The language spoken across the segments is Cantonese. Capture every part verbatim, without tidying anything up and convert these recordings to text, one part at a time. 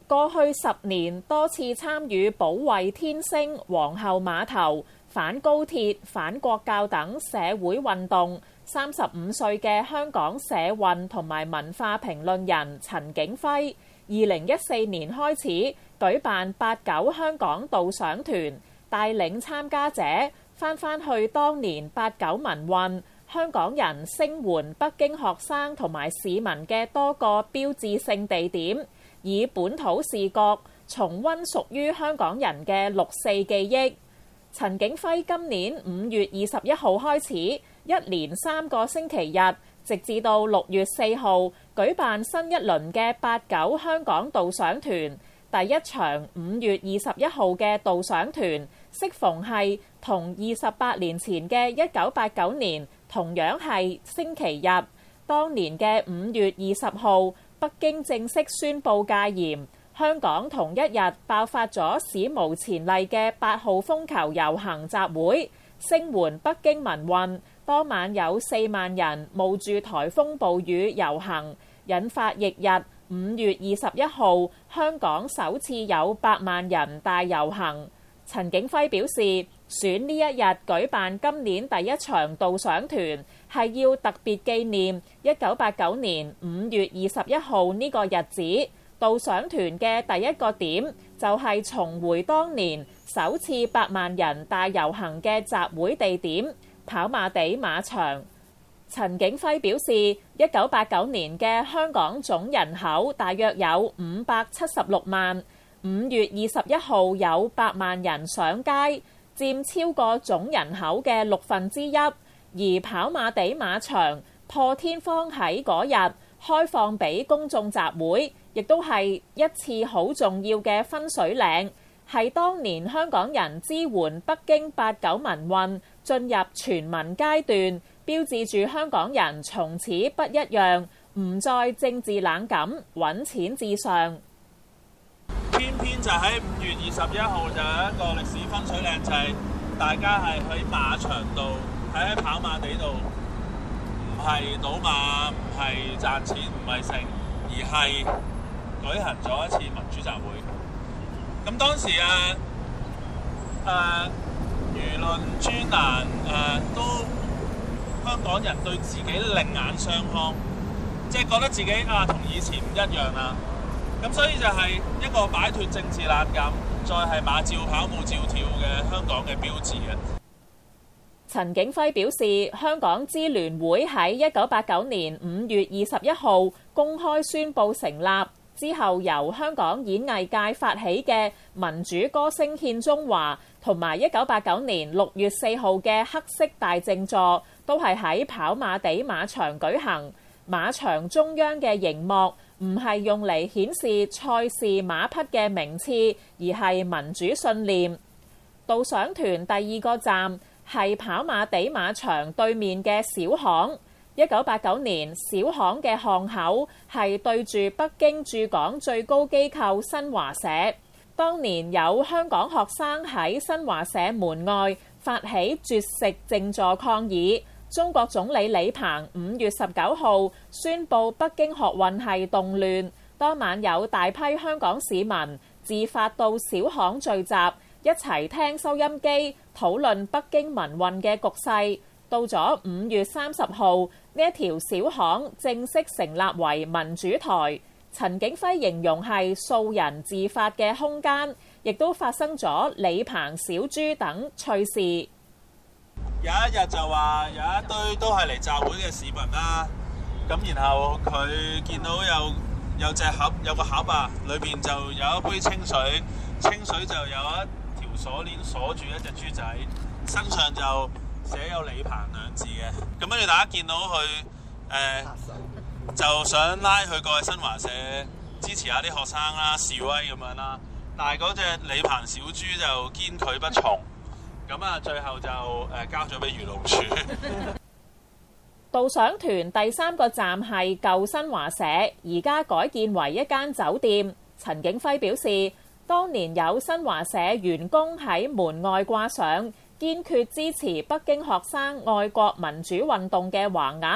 過去十年多次參與保衛天星、皇后碼頭、反高鐵、反國教等社會運動。三十五歲嘅香港社運同埋文化評論人陳景輝，二零一四年開始舉辦八九香港導賞團，帶領參加者翻返去當年八九民運，香港人聲援北京學生同埋市民嘅多個標誌性地點，以本土視角重溫屬於香港人嘅六四記憶。陳景輝今年五月二十一號開始，一連三個星期日，直至到六月四號舉辦新一輪嘅八九香港導賞團。第一場五月二十一號嘅導賞團，適逢係同二十八年前嘅一九八九年同樣係星期日。當年嘅五月二十號，北京正式宣布戒嚴，香港同一日爆發咗史無前例嘅八號風球遊行集會，聲援北京民運。當晚有四萬人冒住颱風暴雨遊行，引發翌日五月二十一號香港首次有百萬人大遊行。陳景輝表示，選呢一日舉辦今年第一場導賞團，係要特別紀念一九八九年五月二十一號呢個日子。導賞團嘅第一個點就係重回當年首次百萬人大遊行嘅集會地點跑馬地馬場。陳景輝表示，一九八九年嘅香港總人口大約有五百七十六萬，五月二十一號有百萬人上街，佔超過總人口嘅六分之一。而跑馬地馬場破天荒喺嗰日開放俾公眾集會，亦都係一次好重要嘅分水嶺，係當年香港人支援北京八九民運進入全民階段，標誌住香港人從此不一樣，唔再政治冷感，揾錢至上。 偏偏就喺五月二十一號就有一個歷史分水嶺，就係大家係喺馬場度，喺跑馬地度，唔係賭馬，唔係賺錢，唔係剩，而係舉行咗一次民主集會。咁當時啊，誒、啊、輿論專欄誒、啊、都香港人對自己另眼相看，即係覺得自己啊同以前唔一樣啦。咁所以就係一個擺脫政治冷感，再係馬照跑，舞照跳嘅香港嘅標誌嘅。 陳景輝表示，香港支聯會喺一九八九年五月二十一號公開宣布成立之後，由香港演藝界發起嘅民主歌聲獻中華，同埋一九八九年六月四號嘅黑色大靜坐，都係喺跑馬地馬場舉行。馬場中央嘅熒幕唔係用嚟顯示賽事馬匹嘅名次，而係民主信念。導賞團第二個站係跑馬地馬場對面嘅小巷。一九八九年，小巷嘅巷口係對住北京駐港最高機構新華社。當年有香港學生喺新華社門外發起絕食靜坐抗議。中國總理李鵬五月十九號宣布北京學運係動亂，當晚有大批香港市民自發到小巷聚集，一齊聽收音機討論北京民運嘅局勢。到咗五月三十號，呢一條小巷正式成立為民主台。陳景輝形容係素人自發嘅空間，亦都發生咗李鵬小豬等趣事。 有一日就話有一堆都係嚟集會嘅市民啦，咁然後佢見到有有隻盒，有個盒啊，裏邊就有一杯清水，清水就有一條鎖鏈鎖住一隻豬仔，身上就寫有李鵬兩字嘅。咁跟住大家見到佢誒、呃，就想拉佢過去新華社支持下啲學生啦、示威咁樣啦，但係嗰隻李鵬小豬就堅拒不從。咁啊，最後就誒交咗俾漁農署。 導賞團第三個站係舊新華社，而家改建為一間酒店。陳景輝表示，當年有新華社員工喺門外掛上堅決支持北京學生愛國民主運動嘅橫額，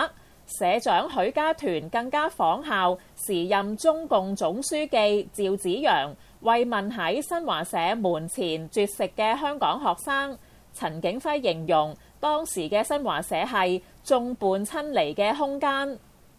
社長許家屯更加仿效時任中共總書記趙紫陽，慰問喺新華社門前絕食嘅香港學生。陳景輝形容當時嘅新華社係眾叛親離嘅空間。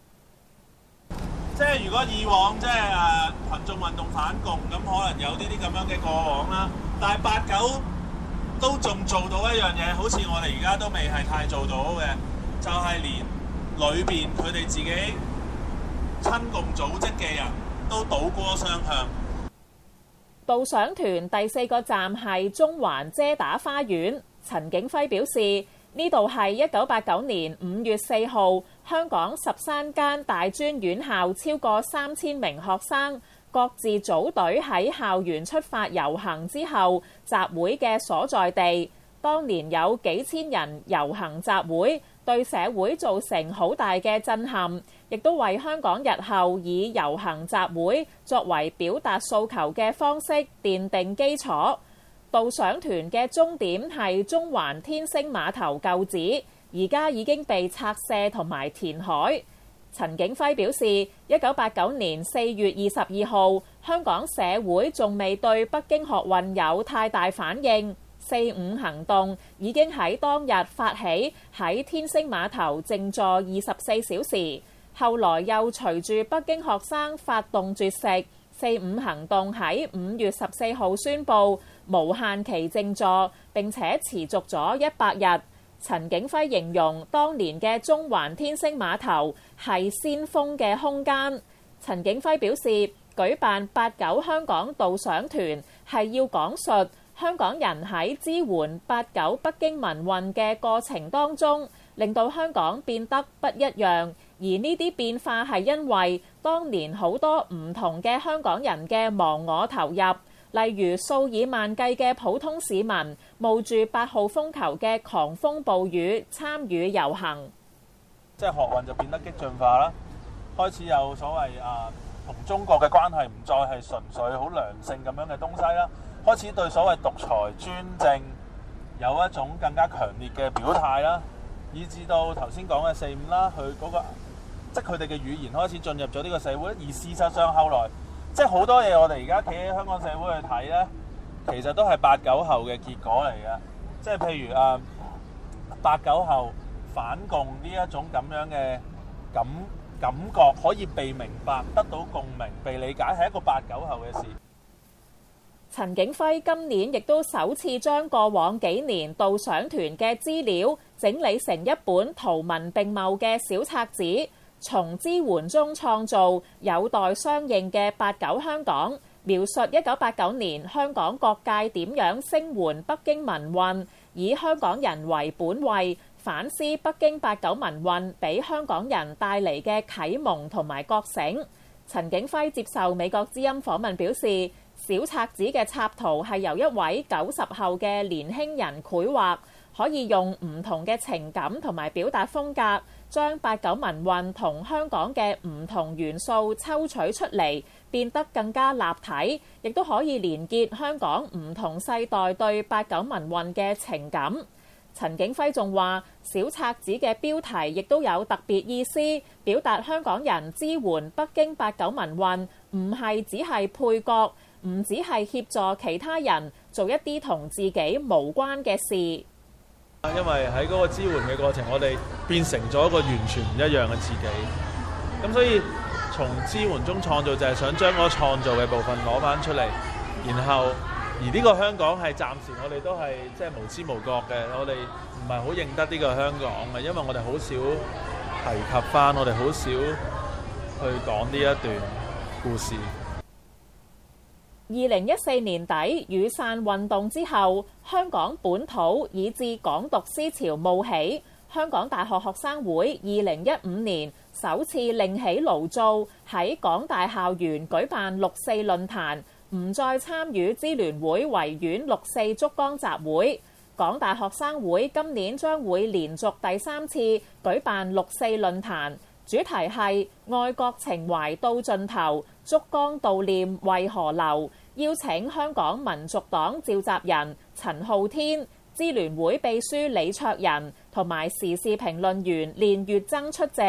即係如果以往即係誒群眾運動反共，咁可能有呢啲咁樣嘅過往啦。但係八九都仲做到一樣嘢，好似我哋而家都未係太做到嘅，就係、是、連裏邊佢哋自己親共組織嘅人都倒戈相向。 導賞團第四個站係中環遮打花園。陳景輝表示，呢度係一九八九年五月四號，香港十三間大專院校超過三千名學生各自組隊喺校園出發遊行之後集會嘅所在地。當年有幾千人遊行集會，對社會造成好大嘅震撼，亦都為香港日後以遊行集會作為表達訴求嘅方式奠定基礎。導賞團嘅終點係中環天星碼頭舊址，而家已經被拆卸同埋填海。陳景輝表示，一九八九年四月二十二號，香港社會仲未對北京學運有太大反應。四五行動已經喺當日發起，喺天星碼頭靜坐二十四小時，後來又隨住北京學生發動絕食。四五行動喺五月十四號宣布無限期靜坐，並且持續咗一百日。陳景輝形容當年嘅中環天星碼頭係先鋒嘅空間。陳景輝表示，舉辦八九香港導賞團係要講述香港人喺支援八九北京民運嘅過程當中，令到香港變得不一樣。而呢啲變化係因為當年好多唔同嘅香港人嘅忘我投入，例如數以萬計嘅普通市民冒住八號風球嘅狂風暴雨參與遊行。 即係學運就變得激進化啦，開始有所謂啊同中國嘅關係唔再係純粹好良性咁樣嘅東西啦，開始對所謂獨裁專政有一種更加強烈嘅表態啦，以至到頭先講嘅四五啦，佢嗰個即係佢哋嘅語言開始進入咗呢個社會。而事實上後來即係好多嘢，我哋而家企喺香港社會去睇咧，其實都係八九後嘅結果嚟嘅。即係譬如啊，八九後反共呢一種咁樣嘅感感覺可以被明白、得到共鳴、被理解，係一個八九後嘅事。 陳景輝今年亦都首次將過往幾年導賞團嘅資料整理成一本圖文並茂嘅小冊子，從支援中創造有待相應嘅八九香港，描述一九八九年香港各界點樣聲援北京民運，以香港人為本位，反思北京八九民運俾香港人帶嚟嘅啟蒙同埋覺醒。陳景輝接受美國之音訪問表示，小冊子嘅插圖係由一位九十後嘅年輕人繪畫，可以用唔同嘅情感同埋表達風格，將八九民運同香港嘅唔同元素抽取出嚟，變得更加立體，亦都可以連結香港唔同世代對八九民運嘅情感。陳景輝仲話，小冊子嘅標題亦都有特別意思，表達香港人支援北京八九民運唔係只係配角，唔只係協助其他人做一啲同自己無關嘅事。 因為喺嗰個支援嘅過程，我哋變成咗一個完全唔一樣嘅自己。咁所以從支援中創造，就係想將嗰個創造嘅部分攞翻出嚟，然後而呢個香港係暫時我哋都係即係無知無覺嘅，我哋唔係好認得呢個香港嘅，因為我哋好少提及翻，我哋好少去講呢一段故事。 二零一四年底雨傘運動之後，香港本土以至港獨思潮冒起。香港大學學生會二零一五年首次另起爐灶，喺港大校園舉辦六四論壇，唔再參與支聯會維園六四燭光集會。港大學生會今年將會連續第三次舉辦六四論壇，主題係愛國情懷到盡頭，燭光悼念為何流。邀請香港民族黨召集人陳浩天、支聯會秘書李卓人同埋時事評論員練乙錚出席，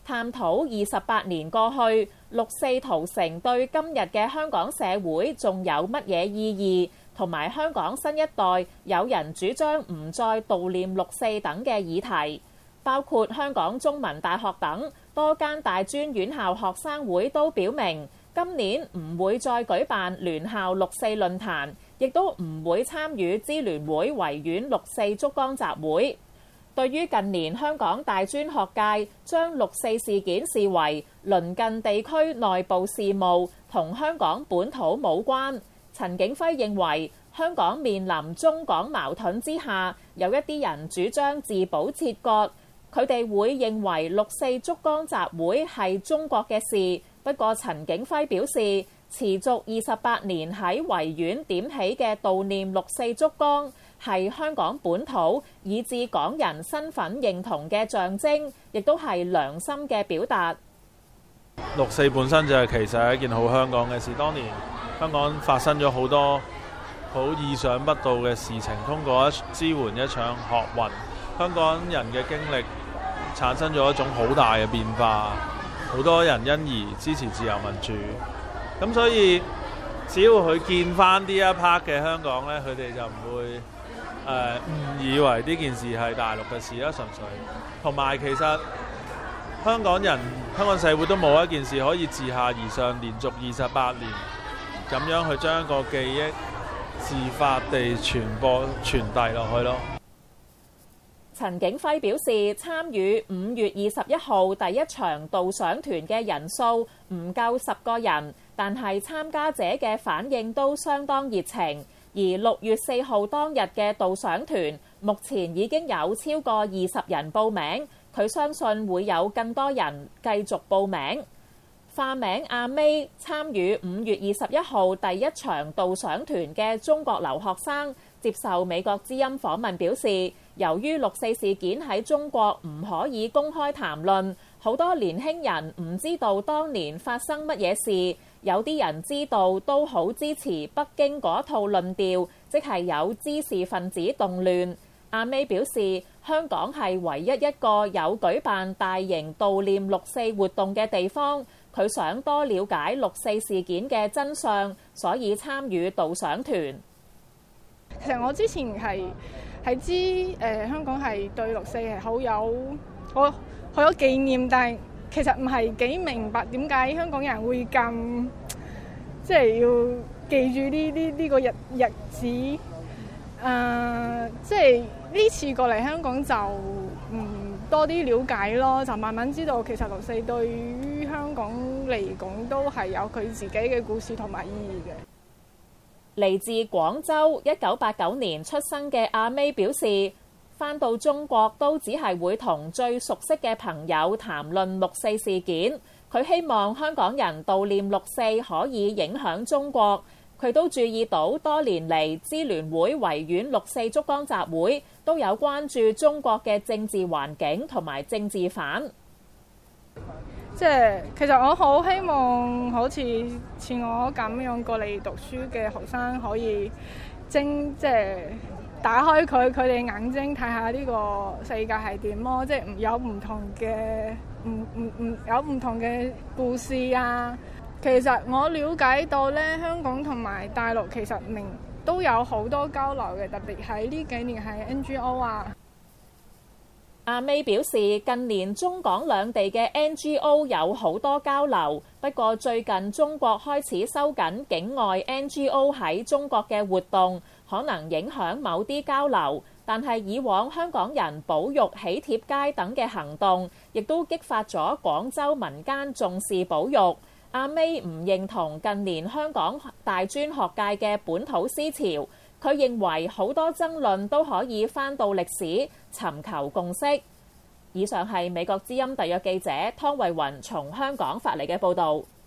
探討二十八年過去，六四屠城對今日嘅香港社會仲有乜嘢意義，同埋香港新一代有人主張唔再悼念六四等嘅議題，包括香港中文大學等多間大專院校學生會都表明，今年唔會再舉辦聯校六四論壇，亦都唔會參與支聯會維園六四燭光集會。對於近年香港大專學界將六四事件視為鄰近地區內部事務，同香港本土冇關，陳景輝認為香港面臨中港矛盾之下，有一啲人主張自保切割，佢哋會認為六四燭光集會係中國嘅事。不過陳景輝表示，持續二十八年喺維園點起嘅悼念六四燭光，係香港本土以至港人身份認同嘅象徵，亦都係良心嘅表達。 六四本身就係其實係一件好香港嘅事，當年香港發生咗好多好意想不到嘅事情，通過一支援一場學運，香港人嘅經歷產生咗一種好大嘅變化，好多人因而支持自由民主。咁所以只要佢見翻呢一 part 嘅香港呢，佢哋就唔會誒誤、呃、以為呢件事係大陸嘅事啦，純粹。同埋其實香港人、香港社會都冇一件事可以自下而上，連續二十八年咁樣去將個記憶自發地傳播、傳遞落去咯。 陳景輝表示，參與五月二十一號第一場導賞團嘅人數唔夠十個人，但係參加者嘅反應都相當熱情。而六月四號當日嘅導賞團，目前已經有超過二十人報名，佢相信會有更多人繼續報名。化名阿 May 參與五月二十一號第一場導賞團嘅中國留學生接受美國之音訪問表示，由於六四事件喺中國唔可以公開談論，好多年輕人唔知道當年發生乜嘢事，有啲人知道都好支持北京嗰套論調，即係有知識分子動亂。阿 May 表示，香港係唯一一個有舉辦大型悼念六四活動嘅地方，佢想多了解六四事件嘅真相，所以參與導賞團。 其實我之前係係知誒、呃、香港係對六四係好有好好有紀念，但係其實唔係幾明白點解香港人會咁即係要記住呢呢呢個日日子。誒、呃，即係呢次過嚟香港就唔多啲了解咯，就慢慢知道其實六四對於香港嚟講都係有佢自己嘅故事同埋意義嘅。 嚟自廣州，一九八九年出生嘅阿 May 表示，返到中國都只係會同最熟悉嘅朋友談論六四事件。佢希望香港人悼念六四可以影響中國。佢都注意到多年嚟支聯會維園六四燭光集會都有關注中國嘅政治環境同埋政治犯。 即係其實我好希望好似似我咁樣過嚟讀書嘅學生可以精即係打開佢佢哋眼睛睇下呢個世界係點咯，即係有唔同嘅唔唔唔有唔同嘅故事啊。其實我了解到咧，香港同埋大陸其實明都有好多交流嘅，特別喺呢幾年係 N G O 啊。 阿 May 表示，近年中港兩地嘅 N G O 有好多交流，不過最近中國開始收緊境外 N G O 喺中國嘅活動，可能影響某啲交流。但係以往香港人保育喜帖街等嘅行動，亦都激發咗廣州民間重視保育。阿 May 唔認同近年香港大專學界嘅本土思潮，佢認為好多爭論都可以返到歷史，尋求共識。以上係美國之音特約記者湯慧雲從香港發嚟嘅報導。